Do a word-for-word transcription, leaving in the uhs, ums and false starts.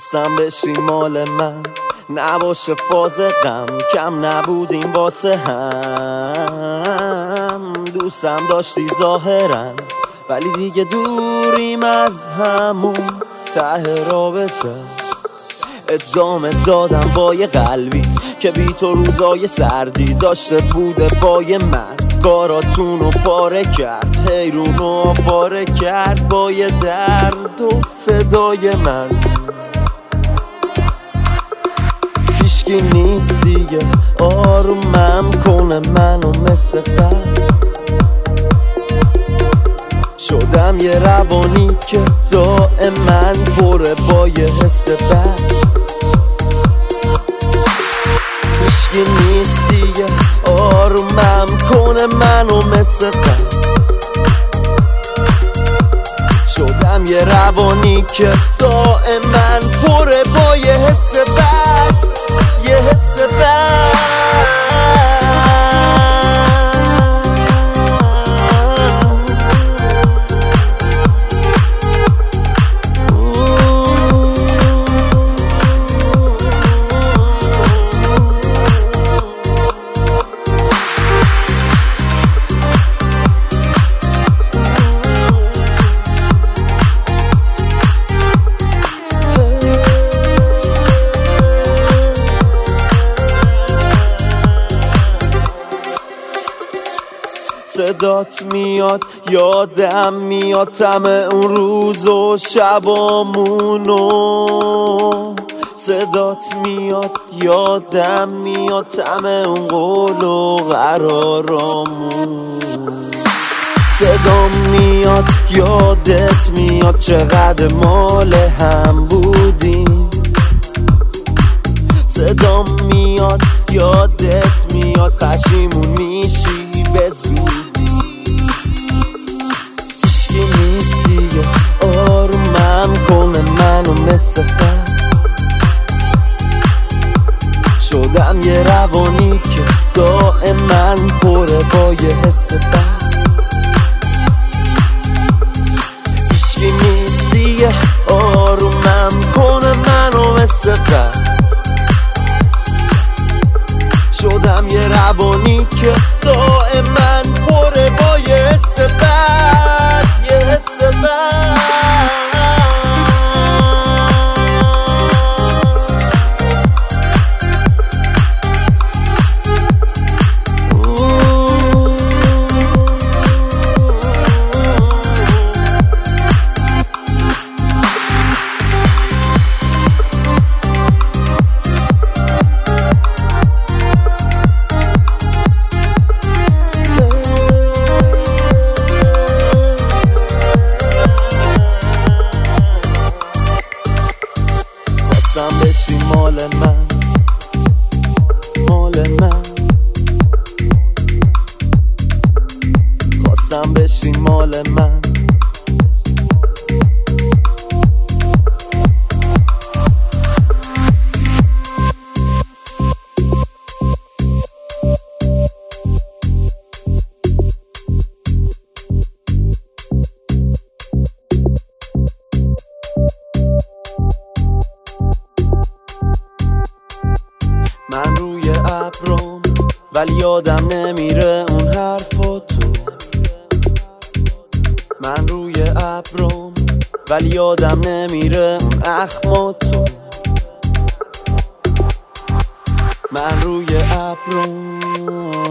خواستم بشی مال من، نباشه فاز غم، کم نبودیم واسه هم. دوستم داشتی ظاهرا، ولی دیگه دوریم از همون ته رابطه. ادامه دادم با یه قلبی که بی تو روزای سردی داشته بوده با یه مرد. کاراتونو پاره کرد، حیرونو پاره کرد با یه درد و صدای من. هیچکی نیست دیگه آرومم کنه منو مثل قبل. شدم یه روانی که دائما پره با یه حس بد. هیچکی نیست دیگه آرومم کنه منو مثل قبل. شدم یه روانی که دائما پره با یه حس بد، یه حس بد. صدات میاد یادم میاد تم اون روز و شبامونو. صدات میاد یادم میاد تم اون قول و قرارامون. صدام میاد یادت میاد چقدر مال هم بودیم. صدام میاد یادت میاد پشیمون میشی به زودی. هیچکی نیست دیگه آرومم کنه منو مثل قبل. شدم یه روانی که دائما پره با یه حس بد. هیچکی نیست دیگه آرومم کنه منو مثل قبل. شدم یه روانی که دائما پره با یه حس بد، یه حس بد. خواستم بشی مال من، مال من. خواستم بشی مال من. من روی ابرم ولی یادم نمیره اون حرفاتو. من روی ابرم ولی یادم نمیره اون اخماتو. من روی ابرم